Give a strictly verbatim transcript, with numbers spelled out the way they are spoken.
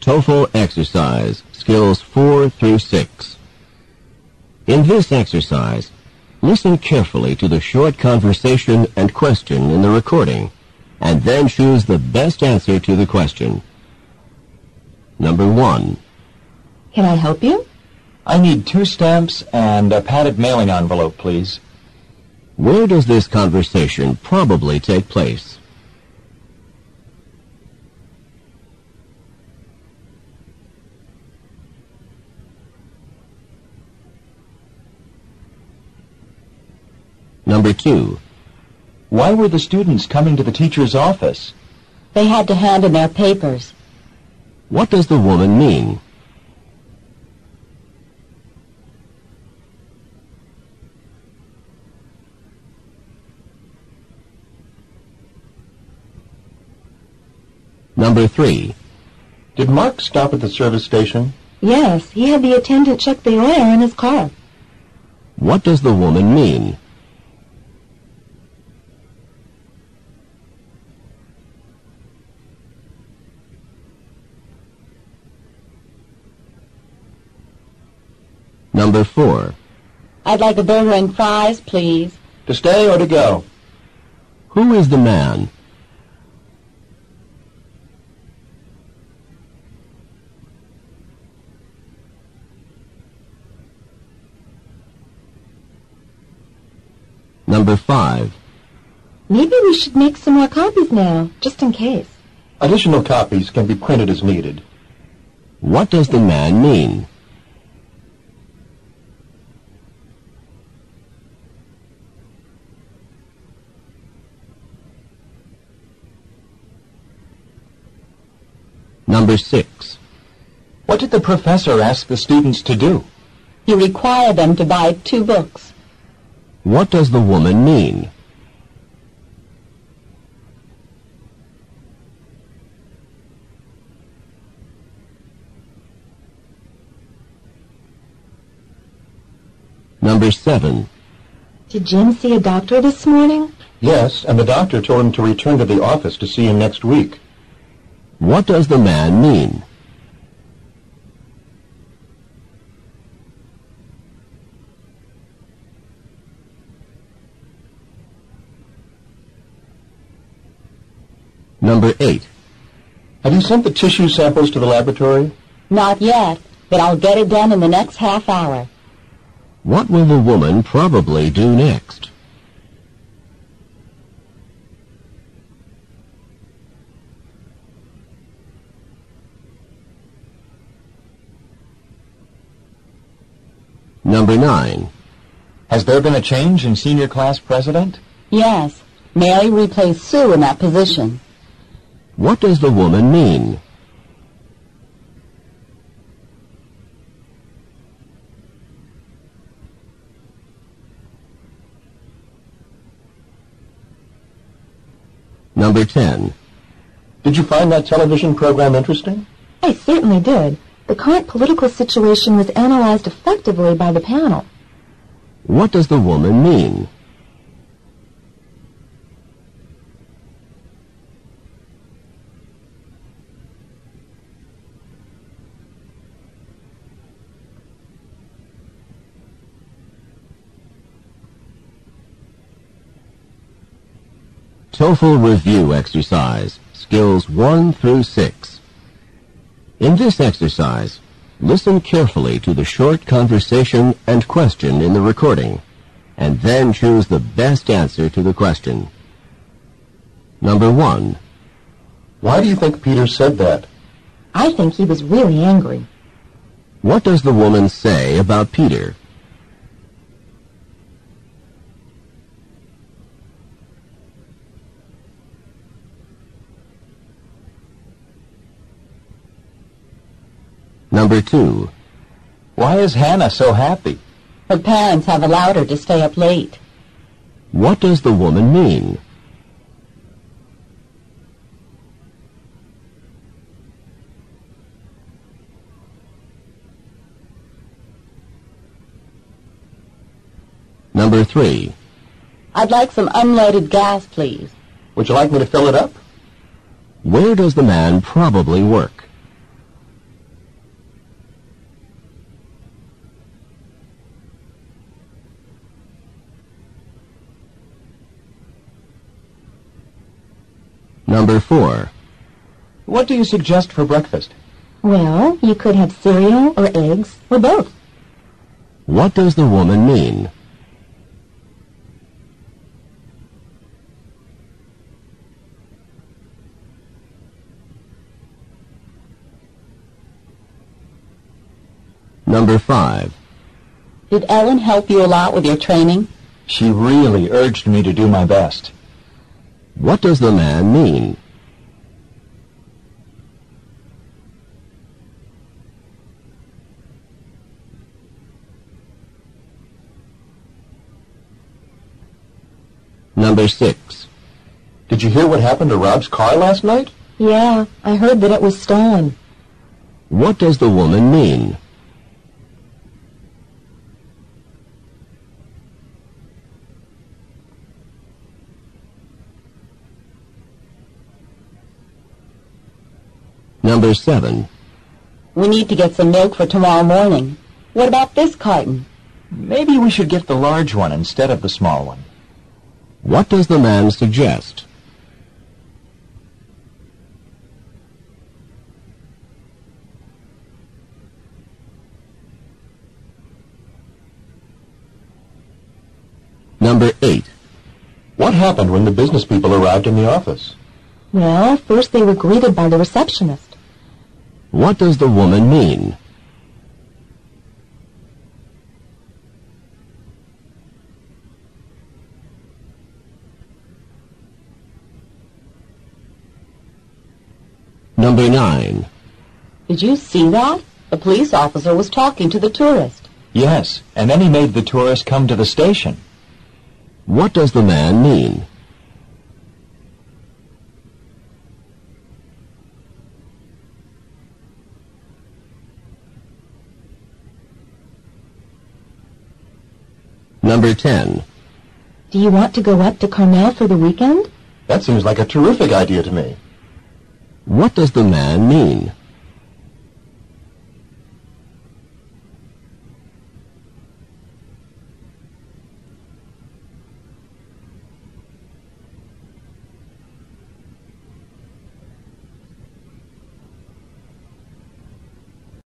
TOEFL exercise, skills four through six. In this exercise, listen carefully to the short conversation and question in the recording, and then choose the best answer to the question. Number one. Can I help you? I need two stamps and a padded mailing envelope, please. Where does this conversation probably take place? Number two. Why were the students coming to the teacher's office? They had to hand in their papers. What does the woman mean? Number three. Did Mark stop at the service station? Yes, he had the attendant check the oil in his car. What does the woman mean? Number four. I'd like a burger and fries, please. To stay or to go? Who is the man? Number five. Maybe we should make some more copies now, just in case. Additional copies can be printed as needed. What does the man mean? Number six. What did the professor ask the students to do? He required them to buy two books. What does the woman mean? Number seven. Did Jim see a doctor this morning? Yes, and the doctor told him to return to the office to see him next week. What does the man mean? Number eight. Have you sent the tissue samples to the laboratory? Not yet, but I'll get it done in the next half hour. What will the woman probably do next? Number nine. Has there been a change in senior class president? Yes, Mary replaced Sue in that position. What does the woman mean? Number ten. Did you find that television program interesting? I certainly did. The current political situation was analyzed effectively by the panel. What does the woman mean? TOEFL review exercise, skills one through six. In this exercise, listen carefully to the short conversation and question in the recording, and then choose the best answer to the question. Number one. Why do you think Peter said that? I think he was really angry. What does the woman say about Peter? Number two. Why is Hannah so happy? Her parents have allowed her to stay up late. What does the woman mean? Number three. I'd like some unleaded gas, please. Would you like me to fill it up? Where does the man probably work? Number four. What do you suggest for breakfast? Well, you could have cereal or eggs or both. What does the woman mean? Number five. Did Ellen help you a lot with your training? She really urged me to do my best. What does the man mean? Number six. Did you hear what happened to Rob's car last night? Yeah, I heard that it was stolen. What does the woman mean? Number seven. We need to get some milk for tomorrow morning. What about this carton? Maybe we should get the large one instead of the small one. What does the man suggest? Number eight. What happened when the business people arrived in the office? Well, first they were greeted by the receptionist. What does the woman mean? Number nine. Did you see that? The police officer was talking to the tourist. Yes, and then he made the tourist come to the station. What does the man mean? Number ten. Do you want to go up to Carmel for the weekend? That seems like a terrific idea to me. What does the man mean?